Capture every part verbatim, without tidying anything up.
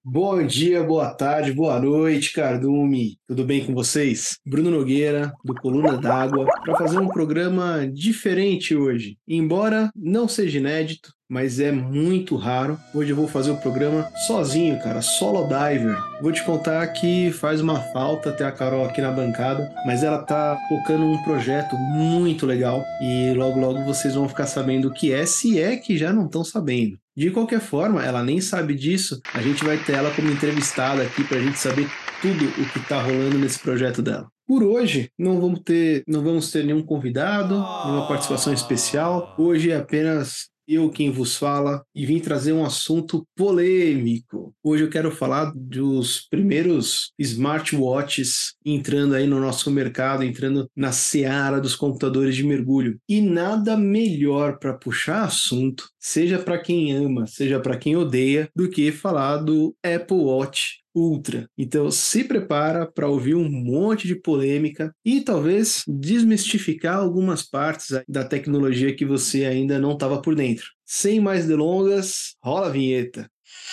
Bom dia, boa tarde, boa noite, Cardume. Tudo bem com vocês? Bruno Nogueira, do Coluna d'Água, para fazer um programa diferente hoje. Embora não seja inédito, mas é muito raro. Hoje eu vou fazer o programa sozinho, cara, solo diver. Vou te contar que faz uma falta ter a Carol aqui na bancada, mas ela tá tocando um projeto muito legal e logo logo vocês vão ficar sabendo o que é, se é que já não estão sabendo. De qualquer forma, ela nem sabe disso, a gente vai ter ela como entrevistada aqui para a gente saber tudo o que está rolando nesse projeto dela. Por hoje, não vamos ter, não vamos ter nenhum convidado, nenhuma participação especial. Hoje é apenas eu quem vos fala e vim trazer um assunto polêmico. Hoje eu quero falar dos primeiros smartwatches entrando aí no nosso mercado, entrando na seara dos computadores de mergulho. E nada melhor para puxar assunto, seja para quem ama, seja para quem odeia, do que falar do Apple Watch Ultra. Então se prepara para ouvir um monte de polêmica e talvez desmistificar algumas partes da tecnologia que você ainda não estava por dentro. Sem mais delongas, rola a vinheta.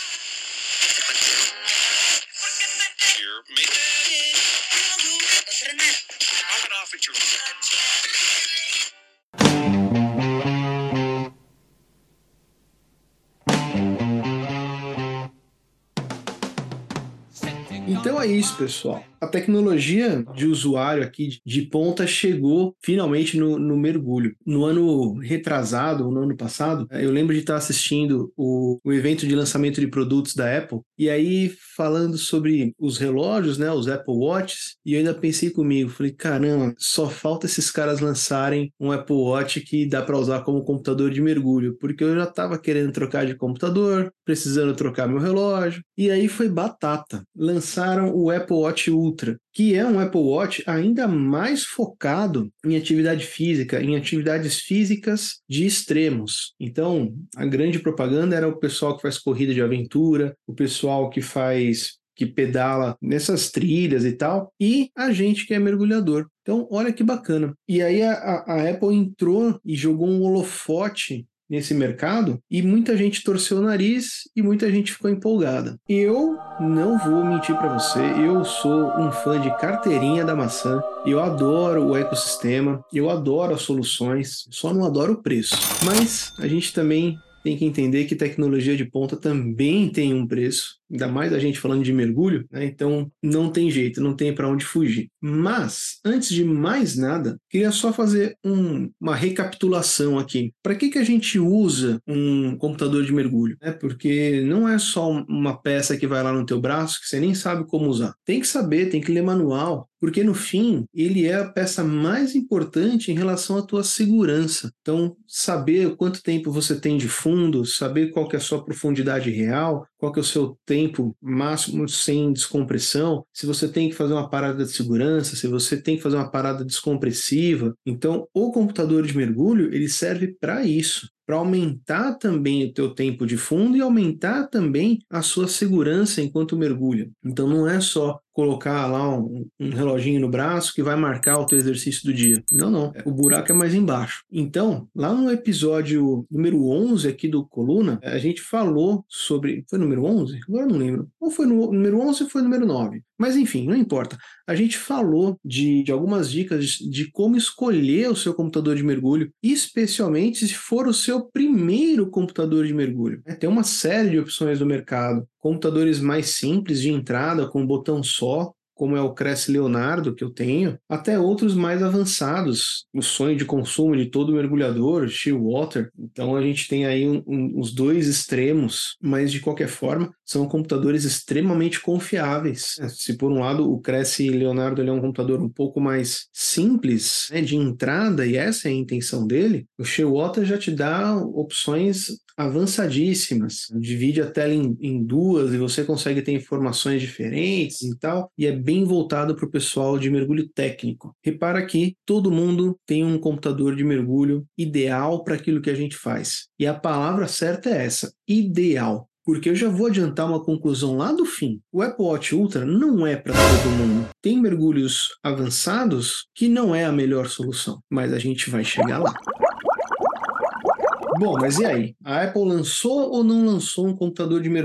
Então é isso, pessoal. A tecnologia de usuário aqui de ponta chegou finalmente no, no mergulho. No ano retrasado, no ano passado, eu lembro de estar assistindo o, o evento de lançamento de produtos da Apple, e aí falando sobre os relógios, né, os Apple Watches, e eu ainda pensei comigo, falei, caramba, só falta esses caras lançarem um Apple Watch que dá para usar como computador de mergulho, porque eu já estava querendo trocar de computador, precisando trocar meu relógio, e aí foi batata. Lançaram o Apple Watch Ultra, que é um Apple Watch ainda mais focado em atividade física, em atividades físicas de extremos. Então, a grande propaganda era o pessoal que faz corrida de aventura, o pessoal que faz que pedala nessas trilhas e tal, e a gente que é mergulhador. Então, olha que bacana. E aí a, a Apple entrou e jogou um holofote nesse mercado e muita gente torceu o nariz e muita gente ficou empolgada. Eu não vou mentir para você, eu sou um fã de carteirinha da maçã, eu adoro o ecossistema, eu adoro as soluções, só não adoro o preço. Mas a gente também tem que entender que tecnologia de ponta também tem um preço, ainda mais a gente falando de mergulho, né? Então não tem jeito, não tem para onde fugir. Mas, antes de mais nada, queria só fazer um, uma recapitulação aqui. Para que, que a gente usa um computador de mergulho? É porque não é só uma peça que vai lá no teu braço que você nem sabe como usar. Tem que saber, tem que ler manual, porque no fim ele é a peça mais importante em relação à tua segurança. Então, saber quanto tempo você tem de fundo, saber qual que é a sua profundidade real, qual que é o seu tempo máximo sem descompressão, se você tem que fazer uma parada de segurança, se você tem que fazer uma parada descompressiva. Então, o computador de mergulho, ele serve para isso, para aumentar também o teu tempo de fundo e aumentar também a sua segurança enquanto mergulha. Então não é só colocar lá um, um reloginho no braço que vai marcar o teu exercício do dia. Não, não. O buraco é mais embaixo. Então, lá no episódio número onze aqui do Coluna, a gente falou sobre... Foi número onze? Agora não lembro. Ou foi no número onze ou foi número nove? Mas enfim, não importa. A gente falou de, de algumas dicas de como escolher o seu computador de mergulho, especialmente se for o seu primeiro computador de mergulho. Tem uma série de opções no mercado. Computadores mais simples de entrada, com um botão só, como é o Cresce Leonardo que eu tenho, até outros mais avançados, o sonho de consumo de todo mergulhador, Shearwater. Então a gente tem aí um, um, os dois extremos, mas de qualquer forma são computadores extremamente confiáveis. Se por um lado o Cresce Leonardo ele é um computador um pouco mais simples, né, de entrada, e essa é a intenção dele, o Shearwater já te dá opções avançadíssimas, divide a tela em, em duas e você consegue ter informações diferentes e tal, e é bem voltado para o pessoal de mergulho técnico. Repara que todo mundo tem um computador de mergulho ideal para aquilo que a gente faz, e a palavra certa é essa, ideal. Porque eu já vou adiantar uma conclusão lá do fim. O Apple Watch Ultra não é para todo mundo. Tem mergulhos avançados que não é a melhor solução, mas a gente vai chegar lá. Bom, mas e aí? A Apple lançou ou não lançou um computador de mergulho?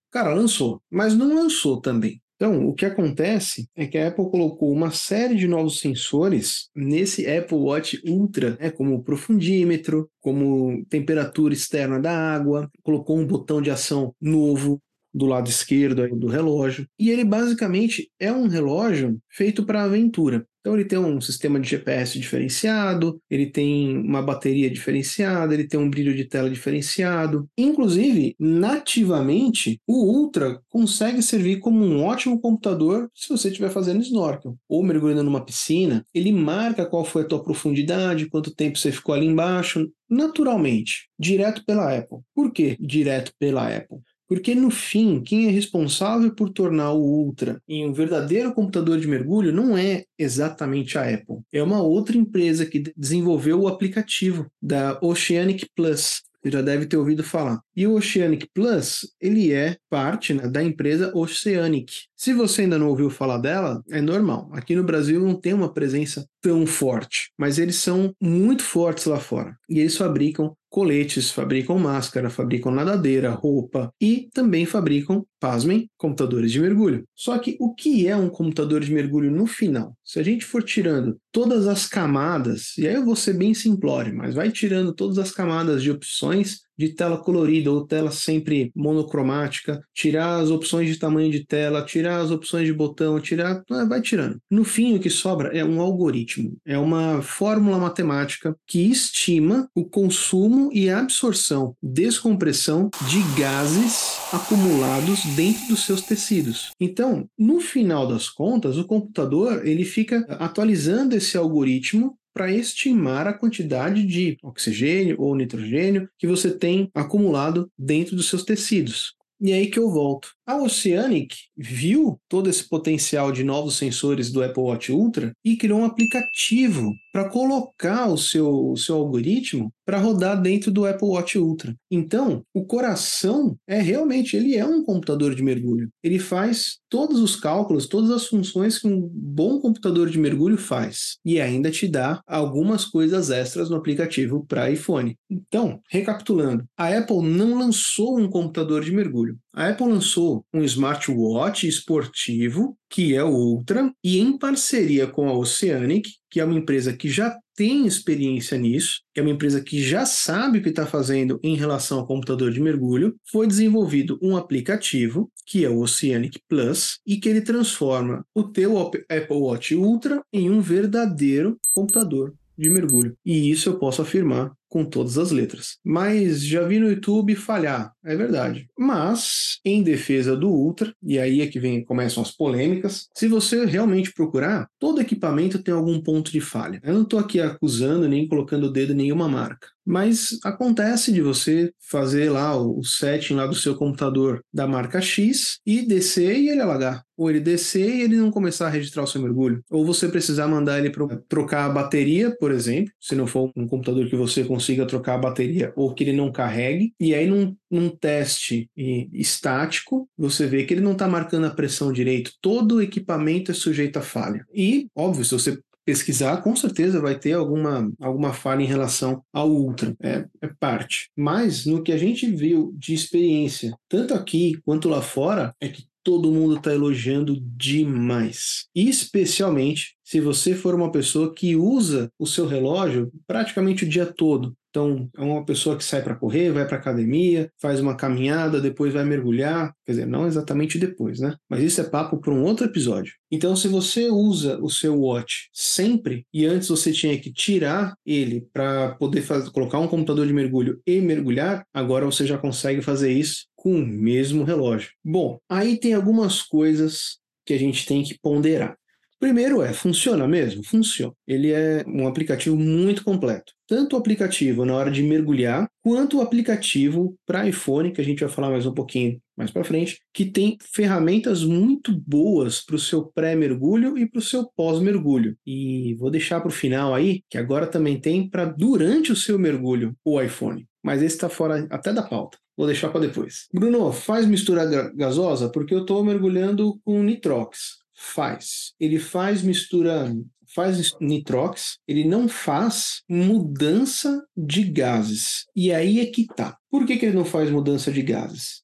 Cara, lançou, mas não lançou também. Então, o que acontece é que a Apple colocou uma série de novos sensores nesse Apple Watch Ultra, né, como profundímetro, como temperatura externa da água, colocou um botão de ação novo do lado esquerdo aí do relógio. E ele basicamente é um relógio feito para aventura. Então ele tem um sistema de G P S diferenciado, ele tem uma bateria diferenciada, ele tem um brilho de tela diferenciado. Inclusive, nativamente, o Ultra consegue servir como um ótimo computador se você estiver fazendo snorkel ou mergulhando numa piscina. Ele marca qual foi a tua profundidade, quanto tempo você ficou ali embaixo, naturalmente, direto pela Apple. Por que direto pela Apple? Porque, no fim, quem é responsável por tornar o Ultra em um verdadeiro computador de mergulho não é exatamente a Apple. É uma outra empresa que desenvolveu o aplicativo da Oceanic Plus. Você já deve ter ouvido falar. E o Oceanic Plus, ele é parte, né, da empresa Oceanic. Se você ainda não ouviu falar dela, é normal. Aqui no Brasil não tem uma presença tão forte, mas eles são muito fortes lá fora. E eles fabricam coletes, fabricam máscara, fabricam nadadeira, roupa e também fabricam, pasmem, computadores de mergulho. Só que o que é um computador de mergulho no final? Se a gente for tirando todas as camadas, e aí eu vou ser bem simplório, mas vai tirando todas as camadas de opções de tela colorida ou tela sempre monocromática, tirar as opções de tamanho de tela, tirar as opções de botão, tirar, vai tirando. No fim, o que sobra é um algoritmo, é uma fórmula matemática que estima o consumo e a absorção, descompressão de gases acumulados dentro dos seus tecidos. Então, no final das contas, o computador ele fica atualizando esse algoritmo para estimar a quantidade de oxigênio ou nitrogênio que você tem acumulado dentro dos seus tecidos. E aí que eu volto. A Oceanic viu todo esse potencial de novos sensores do Apple Watch Ultra e criou um aplicativo para colocar o seu, o seu algoritmo para rodar dentro do Apple Watch Ultra. Então, o coração é realmente, ele é um computador de mergulho. Ele faz todos os cálculos, todas as funções que um bom computador de mergulho faz. E ainda te dá algumas coisas extras no aplicativo para iPhone. Então, recapitulando, a Apple não lançou um computador de mergulho. A Apple lançou um smartwatch esportivo, que é o Ultra, e em parceria com a Oceanic, que é uma empresa que já tem experiência nisso, que é uma empresa que já sabe o que está fazendo em relação ao computador de mergulho, foi desenvolvido um aplicativo, que é o Oceanic Plus, e que ele transforma o teu Apple Watch Ultra em um verdadeiro computador de mergulho. E isso eu posso afirmar com todas as letras. Mas já vi no YouTube falhar, é verdade. Mas, em defesa do Ultra, e aí é que vem, começam as polêmicas, se você realmente procurar, todo equipamento tem algum ponto de falha. Eu não estou aqui acusando nem colocando o dedo em nenhuma marca. Mas acontece de você fazer lá o setting lá do seu computador da marca X e descer e ele alagar. Ou ele descer e ele não começar a registrar o seu mergulho. Ou você precisar mandar ele para trocar a bateria, por exemplo, se não for um computador que você consiga trocar a bateria ou que ele não carregue. E aí num, num teste estático, você vê que ele não está marcando a pressão direito. Todo o equipamento é sujeito a falha. E, óbvio, se você pesquisar, com certeza vai ter alguma, alguma falha em relação ao Ultra, é, é parte. Mas no que a gente viu de experiência, tanto aqui quanto lá fora, é que todo mundo está elogiando demais. Especialmente se você for uma pessoa que usa o seu relógio praticamente o dia todo. Então, é uma pessoa que sai para correr, vai para academia, faz uma caminhada, depois vai mergulhar. Quer dizer, não exatamente depois, né? Mas isso é papo para um outro episódio. Então, se você usa o seu watch sempre, e antes você tinha que tirar ele para poder fazer, colocar um computador de mergulho e mergulhar, agora você já consegue fazer isso com o mesmo relógio. Bom, aí tem algumas coisas que a gente tem que ponderar. Primeiro é, funciona mesmo? Funciona. Ele é um aplicativo muito completo. Tanto o aplicativo na hora de mergulhar, quanto o aplicativo para iPhone, que a gente vai falar mais um pouquinho mais para frente, que tem ferramentas muito boas para o seu pré-mergulho e para o seu pós-mergulho. E vou deixar para o final aí, que agora também tem para durante o seu mergulho o iPhone. Mas esse está fora até da pauta. Vou deixar para depois. Bruno, faz mistura gasosa? Porque eu estou mergulhando com nitrox. Faz. Ele faz mistura, faz nitrox, ele não faz mudança de gases. E aí é que tá. Por que que ele não faz mudança de gases?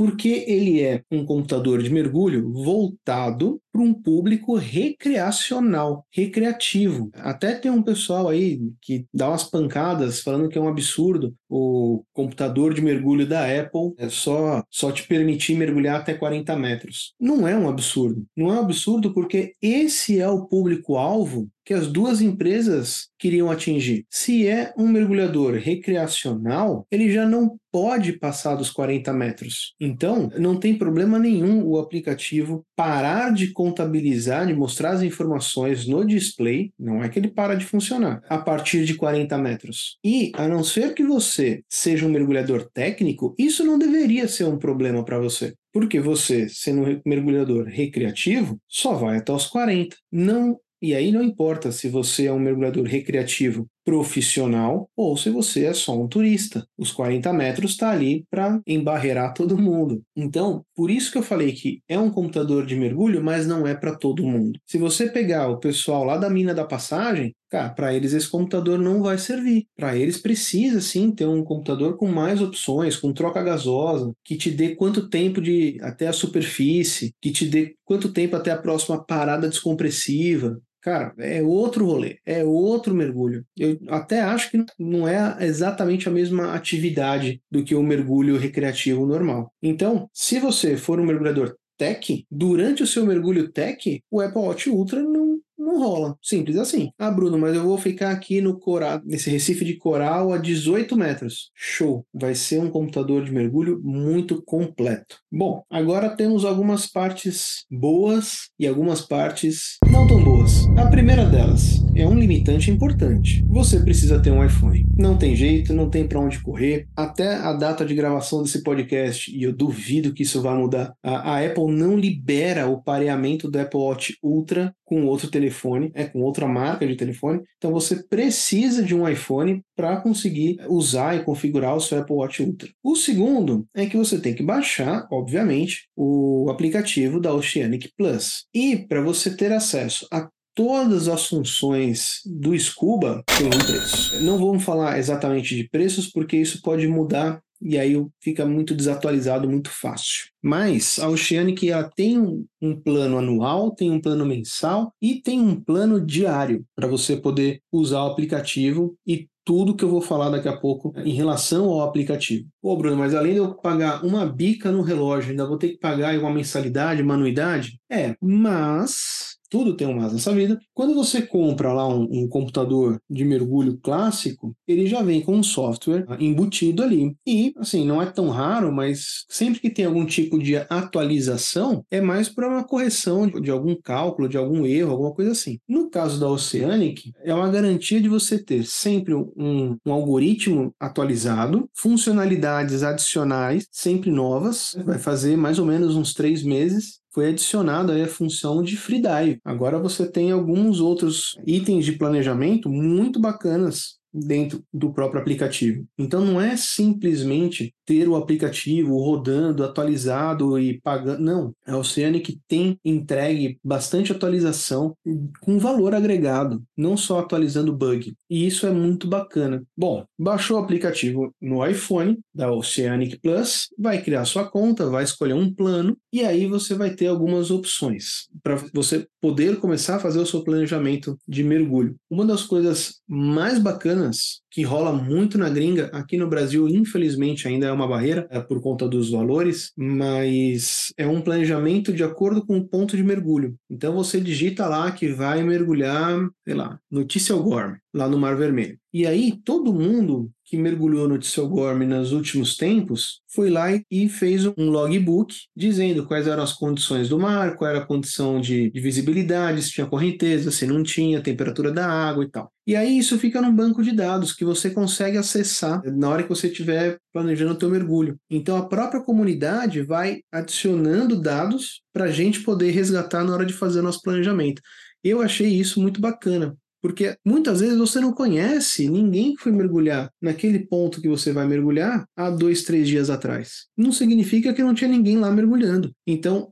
Porque ele é um computador de mergulho voltado para um público recreacional, recreativo. Até tem um pessoal aí que dá umas pancadas falando que é um absurdo o computador de mergulho da Apple é só, só te permitir mergulhar até quarenta metros. Não é um absurdo. Não é um absurdo porque esse é o público-alvo que as duas empresas queriam atingir. Se é um mergulhador recreacional, ele já não pode passar dos quarenta metros. Então, não tem problema nenhum o aplicativo parar de contabilizar, de mostrar as informações no display, não é que ele para de funcionar, a partir de quarenta metros. E, a não ser que você seja um mergulhador técnico, isso não deveria ser um problema para você. Porque você, sendo um mergulhador recreativo, só vai até os quarenta. Não E aí não importa se você é um mergulhador recreativo profissional ou se você é só um turista. Os quarenta metros está ali para embarrear todo mundo. Então, por isso que eu falei que é um computador de mergulho, mas não é para todo mundo. Se você pegar o pessoal lá da mina da Passagem, cara, para eles esse computador não vai servir. Para eles precisa sim ter um computador com mais opções, com troca gasosa, que te dê quanto tempo de até a superfície, que te dê quanto tempo até a próxima parada descompressiva. Cara, é outro rolê, é outro mergulho. Eu até acho que não é exatamente a mesma atividade do que o mergulho recreativo normal. Então, se você for um mergulhador tech, durante o seu mergulho tech, o Apple Watch Ultra não não rola. Simples assim. Ah, Bruno, mas eu vou ficar aqui no coral, nesse Recife de coral a dezoito metros. Show! Vai ser um computador de mergulho muito completo. Bom, agora temos algumas partes boas e algumas partes não tão boas. A primeira delas é um limitante importante. Você precisa ter um iPhone. Não tem jeito, não tem para onde correr. Até a data de gravação desse podcast, e eu duvido que isso vá mudar, a, a Apple não libera o pareamento do Apple Watch Ultra com outro telefone, é com outra marca de telefone. Então você precisa de um iPhone para conseguir usar e configurar o seu Apple Watch Ultra. O segundo é que você tem que baixar, obviamente, o aplicativo da Oceanic Plus. E para você ter acesso a todas as funções do Scuba, tem um preço. Não vamos falar exatamente de preços, porque isso pode mudar e aí fica muito desatualizado, muito fácil. Mas a Oceanic ela tem um, um plano anual, tem um plano mensal e tem um plano diário para você poder usar o aplicativo e tudo que eu vou falar daqui a pouco em relação ao aplicativo. Pô, Bruno, mas além de eu pagar uma bica no relógio, ainda vou ter que pagar uma mensalidade, uma anuidade? É, mas tudo tem um mas nessa vida. Quando você compra lá um, um computador de mergulho clássico, ele já vem com um software embutido ali. E, assim, não é tão raro, mas sempre que tem algum tipo de atualização, é mais para uma correção de, de algum cálculo, de algum erro, alguma coisa assim. No caso da Oceanic, é uma garantia de você ter sempre um, um algoritmo atualizado, funcionalidades adicionais, sempre novas, vai fazer mais ou menos uns três meses, foi adicionada aí a função de Free Dive. Agora você tem alguns outros itens de planejamento muito bacanas dentro do próprio aplicativo. Então não é simplesmente ter o aplicativo rodando, atualizado e pagando. Não, a Oceanic tem entregue bastante atualização com valor agregado, não só atualizando bug. E isso é muito bacana. Bom, baixou o aplicativo no iPhone da Oceanic Plus, vai criar sua conta, vai escolher um plano e aí você vai ter algumas opções para você poder começar a fazer o seu planejamento de mergulho. Uma das coisas mais bacanas que rola muito na gringa, aqui no Brasil infelizmente ainda é uma barreira é por conta dos valores, mas é um planejamento de acordo com o ponto de mergulho. Então você digita lá que vai mergulhar, sei lá, no Tisselgorm, lá no Mar Vermelho. E aí todo mundo que mergulhou no Tisselgorm nos últimos tempos foi lá e fez um logbook dizendo quais eram as condições do mar, qual era a condição de, de visibilidade, se tinha correnteza, se não tinha, temperatura da água e tal. E aí isso fica num banco de dados que você consegue acessar na hora que você estiver planejando o teu mergulho. Então a própria comunidade vai adicionando dados para a gente poder resgatar na hora de fazer nosso planejamento. Eu achei isso muito bacana. Porque muitas vezes você não conhece ninguém que foi mergulhar naquele ponto que você vai mergulhar há dois, três dias atrás. Não significa que não tinha ninguém lá mergulhando. Então,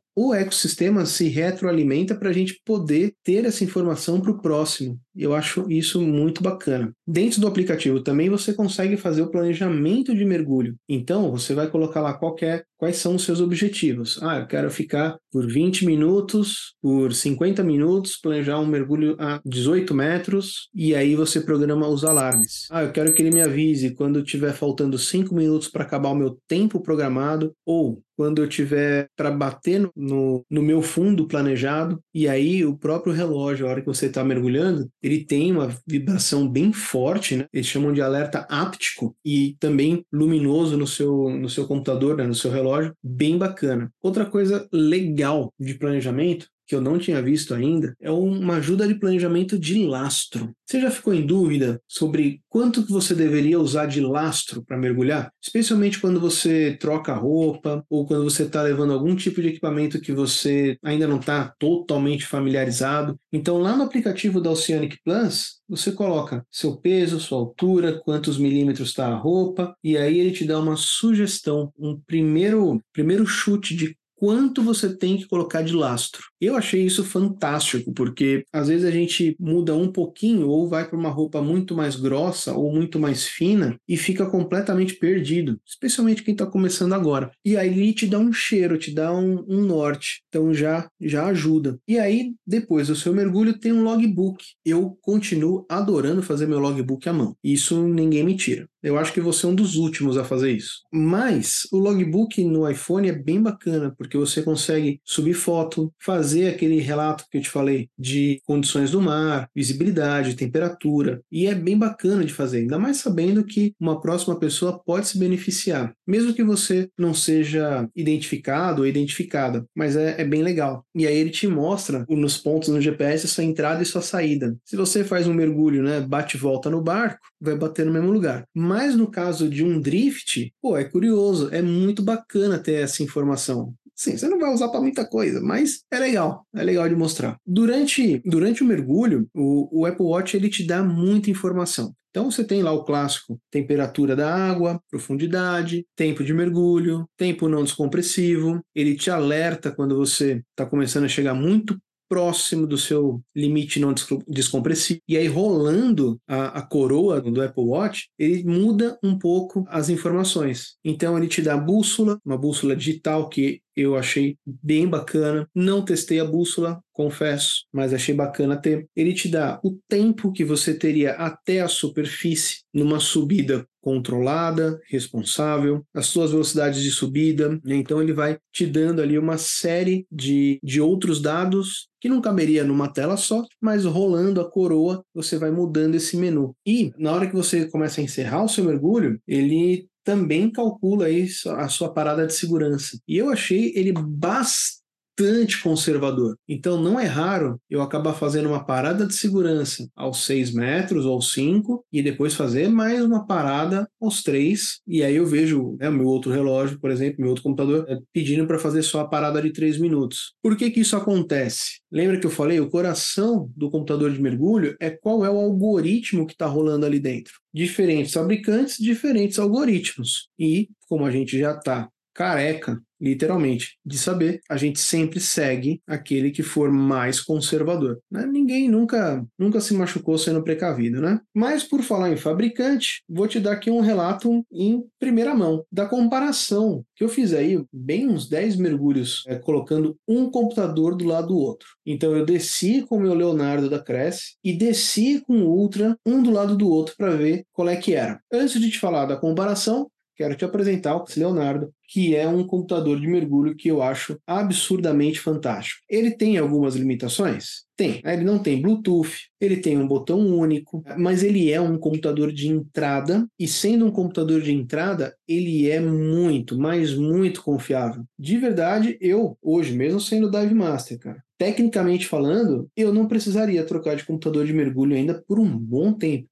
o ecossistema se retroalimenta para a gente poder ter essa informação para o próximo. Eu acho isso muito bacana. Dentro do aplicativo também você consegue fazer o planejamento de mergulho. Então, você vai colocar lá qualquer, quais são os seus objetivos. Ah, eu quero ficar por vinte minutos, por cinquenta minutos, planejar um mergulho a dezoito metros, e aí você programa os alarmes. Ah, eu quero que ele me avise quando tiver faltando cinco minutos para acabar o meu tempo programado, ou quando eu tiver para bater no, no, no meu fundo planejado, e aí o próprio relógio, a hora que você está mergulhando, ele tem uma vibração bem forte, né? Eles chamam de alerta áptico e também luminoso no seu, no seu computador, né? No seu relógio, bem bacana. Outra coisa legal de planejamento que eu não tinha visto ainda, é uma ajuda de planejamento de lastro. Você já ficou em dúvida sobre quanto que você deveria usar de lastro para mergulhar? Especialmente quando você troca roupa ou quando você está levando algum tipo de equipamento que você ainda não está totalmente familiarizado. Então, lá no aplicativo da Oceanic Plus, você coloca seu peso, sua altura, quantos milímetros está a roupa, e aí ele te dá uma sugestão, um primeiro, primeiro chute de quanto você tem que colocar de lastro. Eu achei isso fantástico, porque às vezes a gente muda um pouquinho ou vai para uma roupa muito mais grossa ou muito mais fina e fica completamente perdido, especialmente quem está começando agora. E aí ele te dá um cheiro, te dá um, um norte, então já, já ajuda. E aí, depois do seu mergulho, tem um logbook. Eu continuo adorando fazer meu logbook à mão. Isso ninguém me tira. Eu acho que você é um dos últimos a fazer isso. Mas o logbook no iPhone é bem bacana, porque você consegue subir foto, fazer aquele relato que eu te falei de condições do mar, visibilidade, temperatura, e é bem bacana de fazer, ainda mais sabendo que uma próxima pessoa pode se beneficiar, mesmo que você não seja identificado ou identificada, mas é, é bem legal. E aí ele te mostra nos pontos no G P S sua entrada e sua saída. Se você faz um mergulho, né, bate e volta no barco, vai bater no mesmo lugar. Mas no caso de um drift, pô, é curioso, é muito bacana ter essa informação. Sim, você não vai usar para muita coisa, mas é legal, é legal de mostrar. Durante, durante o mergulho, o, o Apple Watch ele te dá muita informação. Então você tem lá o clássico temperatura da água, profundidade, tempo de mergulho, tempo não descompressivo. Ele te alerta quando você está começando a chegar muito próximo do seu limite não descompressivo. E aí, rolando a, a coroa do Apple Watch, ele muda um pouco as informações. Então, ele te dá a bússola, uma bússola digital que eu achei bem bacana. Não testei a bússola, confesso, mas achei bacana ter. Ele te dá o tempo que você teria até a superfície numa subida controlada, responsável, as suas velocidades de subida, né? Então ele vai te dando ali uma série de, de outros dados que não caberia numa tela só, mas rolando a coroa, você vai mudando esse menu. E na hora que você começa a encerrar o seu mergulho, ele também calcula aí a sua parada de segurança. E eu achei ele bastante conservador. Então não é raro eu acabar fazendo uma parada de segurança aos seis metros ou cinco e depois fazer mais uma parada aos três, e aí eu vejo, né, o meu outro relógio, por exemplo, meu outro computador, é, pedindo para fazer só a parada de três minutos. Por que que isso acontece? Lembra que eu falei, o coração do computador de mergulho é qual é o algoritmo que está rolando ali dentro. Diferentes fabricantes, diferentes algoritmos. E, como a gente já está careca, literalmente, de saber, a gente sempre segue aquele que for mais conservador, né? Ninguém nunca, nunca se machucou sendo precavido, né? Mas por falar em fabricante, vou te dar aqui um relato em primeira mão da comparação que eu fiz aí, bem uns dez mergulhos, é, colocando um computador do lado do outro. Então eu desci com o meu Leonardo da Cresce e desci com o Ultra, um do lado do outro, para ver qual é que era. Antes de te falar da comparação, quero te apresentar o Leonardo, que é um computador de mergulho que eu acho absurdamente fantástico. Ele tem algumas limitações? Tem. Ele não tem Bluetooth, ele tem um botão único, mas ele é um computador de entrada, e sendo um computador de entrada, ele é muito, mas muito confiável. De verdade, eu, hoje, mesmo sendo Dive Master, cara, tecnicamente falando, eu não precisaria trocar de computador de mergulho ainda por um bom tempo.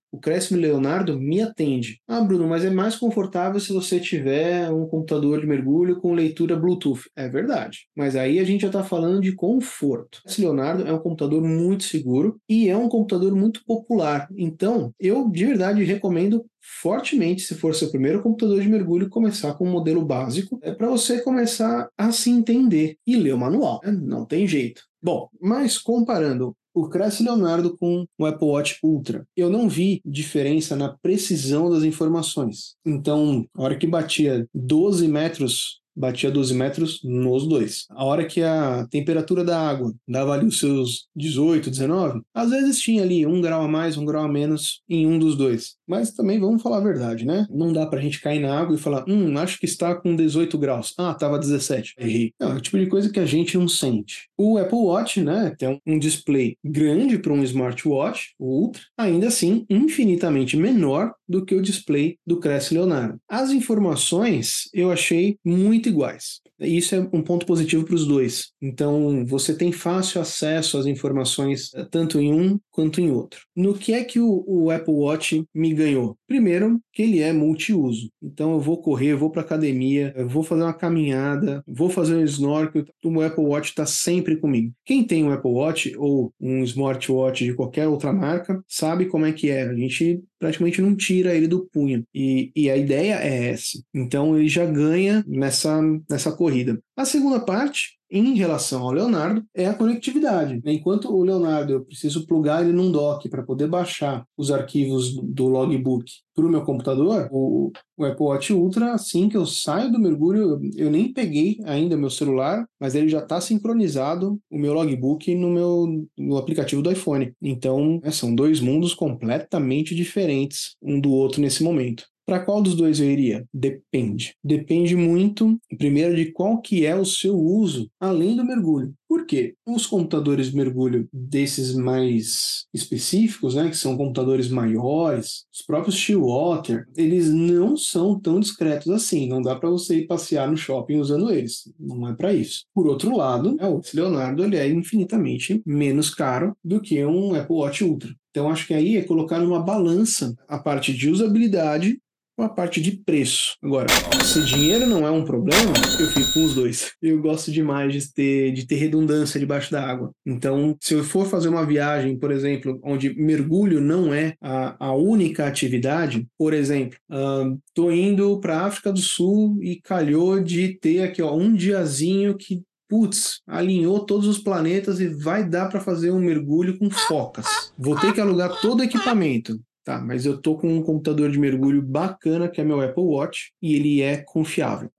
o Crescent Leonardo me atende. Ah, Bruno, mas é mais confortável se você tiver um computador de mergulho com leitura Bluetooth. É verdade, mas aí a gente já está falando de conforto. Esse Leonardo é um computador muito seguro e é um computador muito popular. Então, eu de verdade recomendo fortemente, se for seu primeiro computador de mergulho, começar com um modelo básico, é para você começar a se entender e ler o manual, né? Não tem jeito. Bom, mas comparando o Crescent Leonardo com o Apple Watch Ultra, eu não vi diferença na precisão das informações. Então, a hora que batia doze metros, batia doze metros nos dois. A hora que a temperatura da água dava ali os seus dezoito, dezenove, às vezes tinha ali um grau a mais, um grau a menos em um dos dois. Mas também vamos falar a verdade, né? Não dá pra gente cair na água e falar, hum, acho que está com dezoito graus. Ah, tava dezessete. Errei. Não, é o tipo de coisa que a gente não sente. O Apple Watch, né, tem um display grande para um smartwatch, o Ultra, ainda assim infinitamente menor do que o display do Crescent Leonardo. As informações eu achei muito iguais. Isso é um ponto positivo para os dois. Então, você tem fácil acesso às informações tanto em um quanto em outro. No que é que o, o Apple Watch me ganhou? Primeiro, que ele é multiuso. Então, eu vou correr, eu vou para academia, eu vou fazer uma caminhada, vou fazer um snorkel, o Apple Watch está sempre comigo. Quem tem um Apple Watch ou um smartwatch de qualquer outra marca sabe como é que é. A gente praticamente não tira ele do punho. E, e a ideia é essa. Então, ele já ganha nessa, nessa corrida. A segunda parte, em relação ao Leonardo, é a conectividade. Enquanto o Leonardo eu preciso plugar ele num dock para poder baixar os arquivos do logbook para o meu computador, o, o Apple Watch Ultra, assim que eu saio do mergulho, eu, eu nem peguei ainda meu celular, mas ele já está sincronizado o meu logbook no meu no aplicativo do iPhone. Então, é, são dois mundos completamente diferentes um do outro nesse momento. Para qual dos dois eu iria? Depende. Depende muito, primeiro, de qual que é o seu uso além do mergulho. Por quê? Os computadores de mergulho desses mais específicos, né, que são computadores maiores, os próprios Stillwater, eles não são tão discretos assim. Não dá para você ir passear no shopping usando eles. Não é para isso. Por outro lado, o Leonardo ele é infinitamente menos caro do que um Apple Watch Ultra. Então, acho que aí é colocar numa balança a parte de usabilidade com a parte de preço. Agora, se dinheiro não é um problema, eu fico com os dois. Eu gosto demais de ter, de ter redundância debaixo da água. Então, se eu for fazer uma viagem, por exemplo, onde mergulho não é a, a única atividade, por exemplo, estou uh, indo para a África do Sul e calhou de ter aqui ó, um diazinho que putz, alinhou todos os planetas e vai dar para fazer um mergulho com focas. Vou ter que alugar todo o equipamento. Tá, mas eu tô com um computador de mergulho bacana, que é meu Apple Watch, e ele é confiável.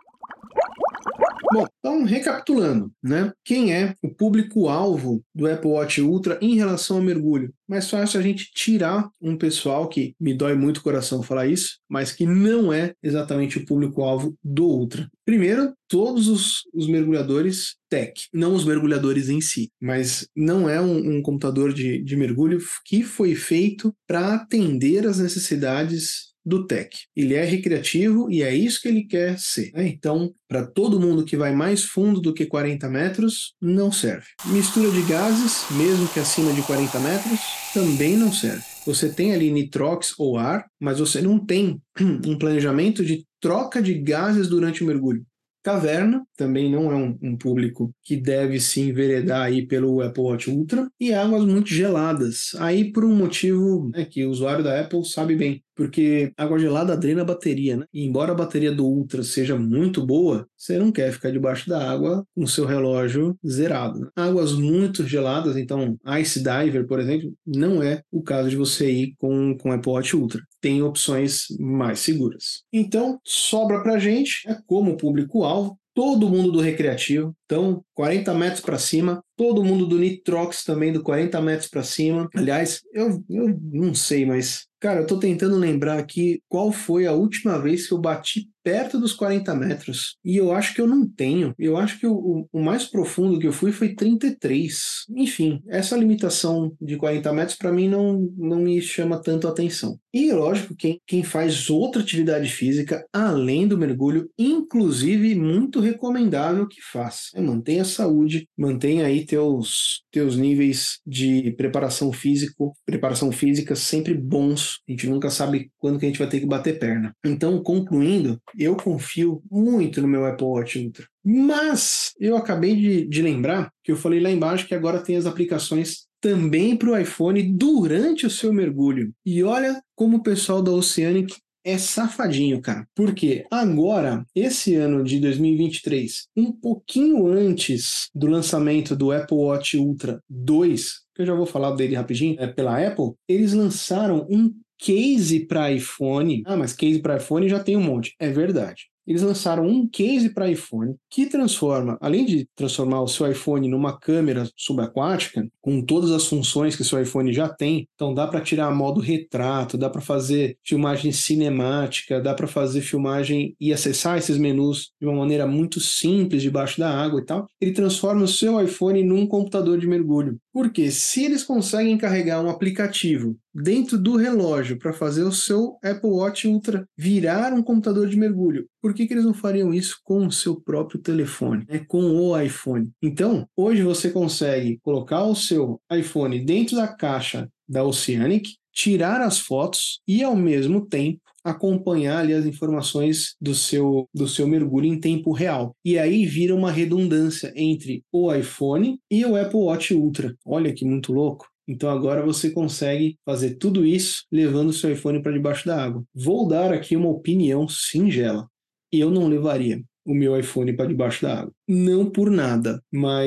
Bom, então recapitulando, né? Quem é o público-alvo do Apple Watch Ultra em relação ao mergulho? Mais fácil a gente tirar um pessoal que me dói muito o coração falar isso, mas que não é exatamente o público-alvo do Ultra. Primeiro, todos os, os mergulhadores tech, não os mergulhadores em si, mas não é um, um computador de, de mergulho que foi feito para atender às necessidades do tech. Ele é recreativo e é isso que ele quer ser. Né? Então, para todo mundo que vai mais fundo do que quarenta metros, não serve. Mistura de gases, mesmo que acima de quarenta metros, também não serve. Você tem ali nitrox ou ar, mas você não tem um planejamento de troca de gases durante o mergulho. Caverna também não é um, um público que deve se enveredar aí pelo Apple Watch Ultra, e águas muito geladas, aí por um motivo né, que o usuário da Apple sabe bem, porque água gelada drena a bateria, né? E embora a bateria do Ultra seja muito boa, você não quer ficar debaixo da água com o seu relógio zerado. Né? Águas muito geladas, então Ice Diver, por exemplo, não é o caso de você ir com o Apple Watch Ultra. Tem opções mais seguras. Então, sobra pra gente, é como público-alvo, todo mundo do recreativo, então quarenta metros para cima, todo mundo do nitrox também do quarenta metros para cima. Aliás, eu, eu não sei, mas cara, eu tô tentando lembrar aqui qual foi a última vez que eu bati perto dos quarenta metros. E eu acho que eu não tenho. Eu acho que o, o mais profundo que eu fui foi trinta e três. Enfim, essa limitação de quarenta metros para mim não, não me chama tanto a atenção. E lógico, quem, quem faz outra atividade física além do mergulho, inclusive muito recomendável que faça. É, mantenha a saúde, mantenha aí teus, teus níveis de preparação físico, preparação física sempre bons osso, a gente nunca sabe quando que a gente vai ter que bater perna. Então, concluindo, eu confio muito no meu Apple Watch Ultra. Mas eu acabei de, de lembrar que eu falei lá embaixo que agora tem as aplicações também para o iPhone durante o seu mergulho. E olha como o pessoal da Oceanic é safadinho, cara. Porque agora, esse ano de dois mil e vinte e três, um pouquinho antes do lançamento do Apple Watch Ultra dois, que eu já vou falar dele rapidinho, é pela Apple, eles lançaram um case para iPhone. Ah, mas case para iPhone já tem um monte. É verdade. Eles lançaram um case para iPhone que transforma, além de transformar o seu iPhone numa câmera subaquática, com todas as funções que o seu iPhone já tem, então dá para tirar modo retrato, dá para fazer filmagem cinemática, dá para fazer filmagem e acessar esses menus de uma maneira muito simples debaixo da água e tal. Ele transforma o seu iPhone num computador de mergulho. Porque se eles conseguem carregar um aplicativo dentro do relógio para fazer o seu Apple Watch Ultra virar um computador de mergulho, por que que eles não fariam isso com o seu próprio telefone, né? Com o iPhone? Então, hoje você consegue colocar o seu iPhone dentro da caixa da Oceanic, tirar as fotos e, ao mesmo tempo, acompanhar ali as informações do seu, do seu mergulho em tempo real. E aí vira uma redundância entre o iPhone e o Apple Watch Ultra. Olha que muito louco. Então agora você consegue fazer tudo isso levando o seu iPhone para debaixo da água. Vou dar aqui uma opinião singela. Eu não levaria o meu iPhone para debaixo da água. Não por nada,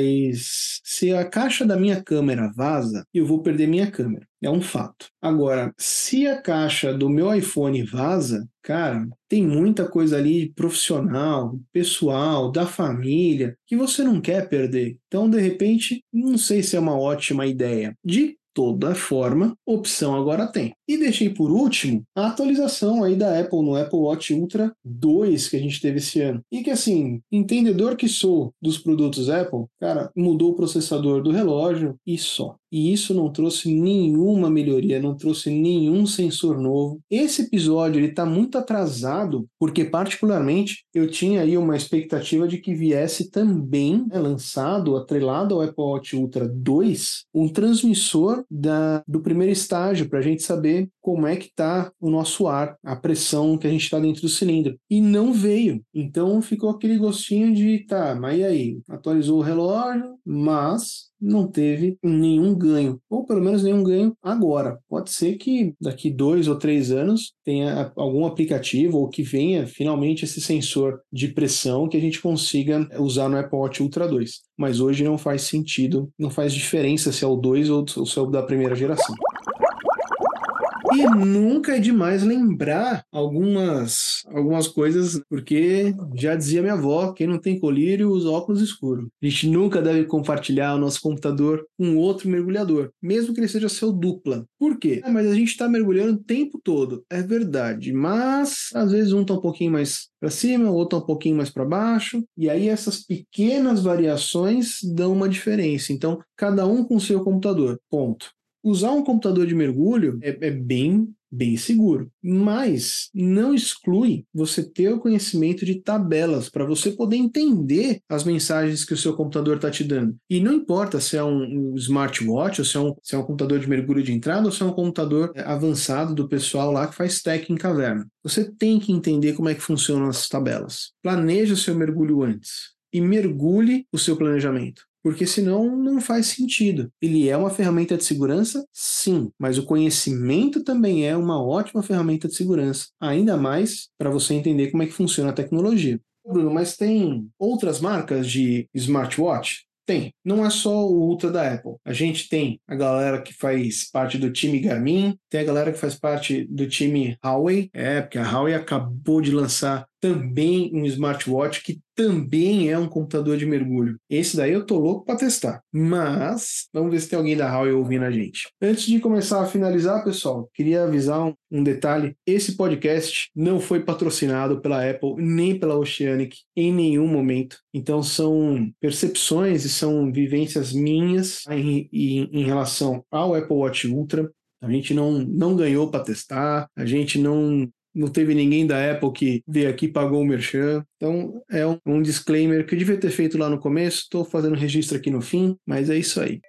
mas se a caixa da minha câmera vaza, eu vou perder minha câmera. É um fato. Agora, se a caixa do meu iPhone vaza, cara, tem muita coisa ali profissional, pessoal, da família, que você não quer perder. Então, de repente, não sei se é uma ótima ideia. De toda forma, opção agora tem. E deixei por último a atualização aí da Apple no Apple Watch Ultra dois que a gente teve esse ano. E que assim, entendedor que sou dos produtos Apple, cara, mudou o processador do relógio e só. E isso não trouxe nenhuma melhoria, não trouxe nenhum sensor novo. Esse episódio ele está muito atrasado, porque particularmente eu tinha aí uma expectativa de que viesse também, né, lançado, atrelado ao Apple Watch Ultra dois, um transmissor da, do primeiro estágio, para a gente saber como é que está o nosso ar, a pressão que a gente está dentro do cilindro. E não veio. Então ficou aquele gostinho de, tá, mas e aí? Atualizou o relógio, mas não teve nenhum ganho, ou pelo menos nenhum ganho agora. Pode ser que daqui dois ou três anos tenha algum aplicativo ou que venha finalmente esse sensor de pressão que a gente consiga usar no Apple Watch Ultra dois. Mas hoje não faz sentido, não faz diferença se é o dois ou se é o da primeira geração. E nunca é demais lembrar algumas, algumas coisas, porque já dizia minha avó, quem não tem colírio usa óculos escuros. A gente nunca deve compartilhar o nosso computador com outro mergulhador, mesmo que ele seja seu dupla. Por quê? Ah, mas a gente está mergulhando o tempo todo. É verdade, mas às vezes um está um pouquinho mais para cima, o outro tá um pouquinho mais para baixo, e aí essas pequenas variações dão uma diferença. Então, cada um com o seu computador, ponto. Usar um computador de mergulho é, é bem, bem seguro, mas não exclui você ter o conhecimento de tabelas para você poder entender as mensagens que o seu computador está te dando. E não importa se é um, um smartwatch, ou se é um, se é um computador de mergulho de entrada, ou se é um computador avançado do pessoal lá que faz tech em caverna. Você tem que entender como é que funcionam as tabelas. Planeje o seu mergulho antes e mergulhe o seu planejamento. Porque senão não faz sentido. Ele é uma ferramenta de segurança? Sim, mas o conhecimento também é uma ótima ferramenta de segurança. Ainda mais para você entender como é que funciona a tecnologia. Bruno, mas tem outras marcas de smartwatch? Tem. Não é só o Ultra da Apple. A gente tem a galera que faz parte do time Garmin, tem a galera que faz parte do time Huawei. É, porque a Huawei acabou de lançar também um smartwatch que também é um computador de mergulho. Esse daí eu tô louco para testar. Mas vamos ver se tem alguém da Huawei ouvindo a gente. Antes de começar a finalizar, pessoal, queria avisar um, um detalhe. Esse podcast não foi patrocinado pela Apple nem pela Oceanic em nenhum momento. Então são percepções e são vivências minhas em, em, em relação ao Apple Watch Ultra. A gente não, não ganhou para testar, a gente não não teve ninguém da Apple que veio aqui e pagou o merchan. Então é um, um disclaimer que eu devia ter feito lá no começo, estou fazendo registro aqui no fim, mas é isso aí.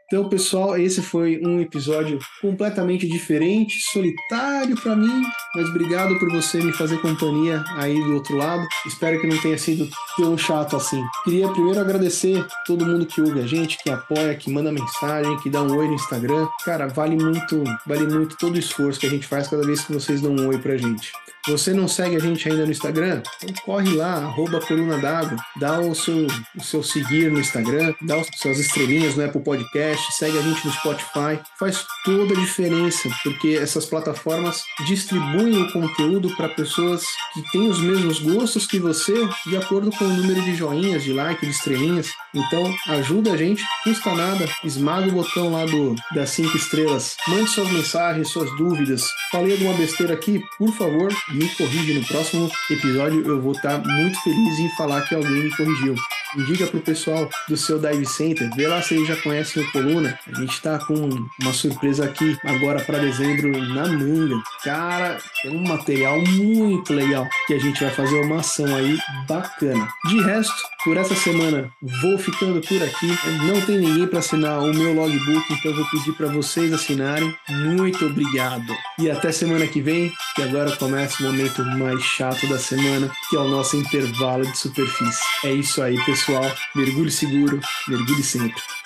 Então, pessoal, esse foi um episódio completamente diferente, solitário para mim, mas obrigado por você me fazer companhia aí do outro lado. Espero que não tenha sido tão chato assim. Queria primeiro agradecer todo mundo que ouve a gente, que apoia, que manda mensagem, que dá um oi no Instagram. Cara, vale muito, vale muito todo o esforço que a gente faz cada vez que vocês dão um oi pra gente. Você não segue a gente ainda no Instagram? Então corre lá, arroba Coluna d'Água, dá o seu, o seu seguir no Instagram, dá as suas estrelinhas no Apple Podcast, segue a gente no Spotify, faz toda a diferença, porque essas plataformas distribuem o conteúdo para pessoas que têm os mesmos gostos que você, de acordo com o número de joinhas, de like, de estrelinhas. Então ajuda a gente, custa nada, esmaga o botão lá do, das cinco estrelas, mande suas mensagens, suas dúvidas. Falei alguma besteira aqui? Por favor, me corrige no próximo episódio, eu vou estar muito feliz em falar que alguém me corrigiu. Diga pro pessoal do seu Dive Center, vê lá se eles já conhecem o Coluna. A gente tá com uma surpresa aqui agora para dezembro na manga. Cara, é um material muito legal que a gente vai fazer uma ação aí bacana. De resto, por essa semana vou ficando por aqui. Não tem ninguém para assinar o meu logbook, então vou pedir para vocês assinarem. Muito obrigado. E até semana que vem, que agora começa o momento mais chato da semana, que é o nosso intervalo de superfície. É isso aí, pessoal. Mergulhe seguro, mergulhe sempre.